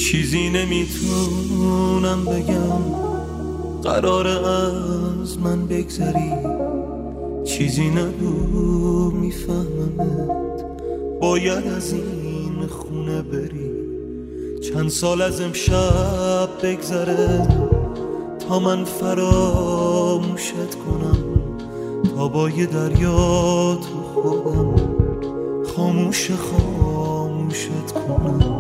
چیزی نمیتونم بگم، قراره از من بگذری. چیزی نگو میفهممت، باید از این خونه بری. چند سال از امشب بگذره تا من فراموشت کنم، تا با یه دریا تو خودم خاموشت کنم.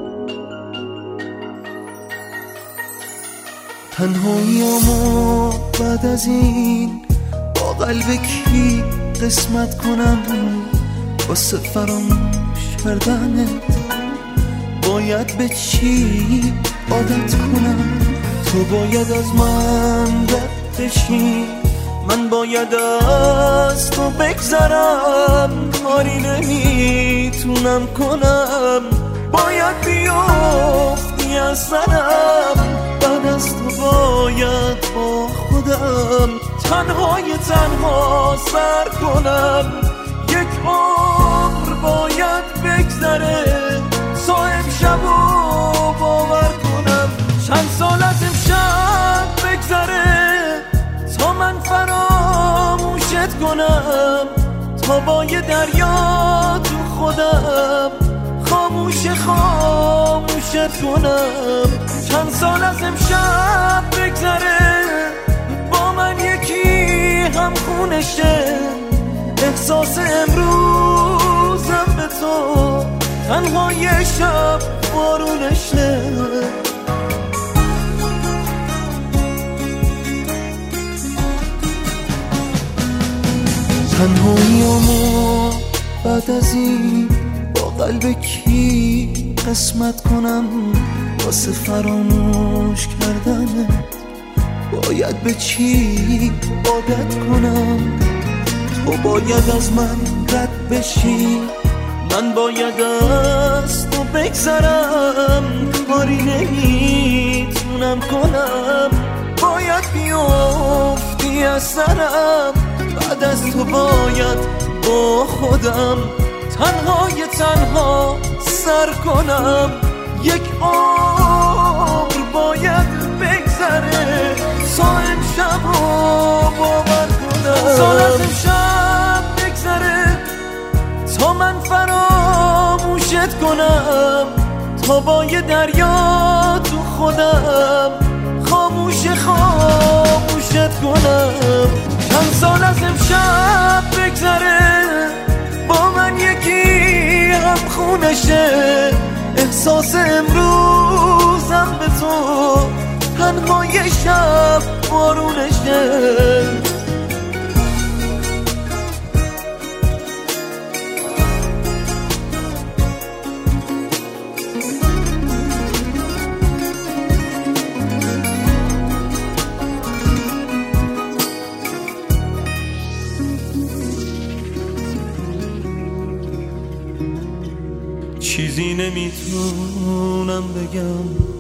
تنهاییامو بعد از این با قلب کی قسمت کنم؟ واسه فراموش کردنت باید به چی عادت کنم؟ تو باید از من رد بشی، من باید از تو بگذرم. کاری نمیتونم کنم، باید بیافتی از سرم. بعد از تو باید با خودم تنها سر کنم. یک عمر باید بگذره تا امشبو باور کنم. چند سال از امشب بگذره تا من فراموشت کنم، تا با یه دریا تو خودم خاموشت کنم. چند سال از امشب بگذره با من یکی هم خونشه، احساس امروزم به تو تنها یه شب بارونشه. تنهاییامو بعد از این با قلب کی قسمت کنم؟ واسه فراموش کردنت باید به چی عادت کنم؟ تو باید از من رد بشی، من باید از تو بگذرم. کاری نمیتونم کنم، باید بیافتی از سرم. بعد از تو باید با خودم تنها سر کنم. یک عمر باید بگذره تا امشب رو باور کنم. سال از امشب بگذره تا من فراموشت کنم، تا با یه دریا تو خودم خاموشت کنم. چند سال از امشب بگذره با من یکی هم خونشه، احساس امروزم به تو تنها یه شب بارونشه. چیزی نمیتونم بگم،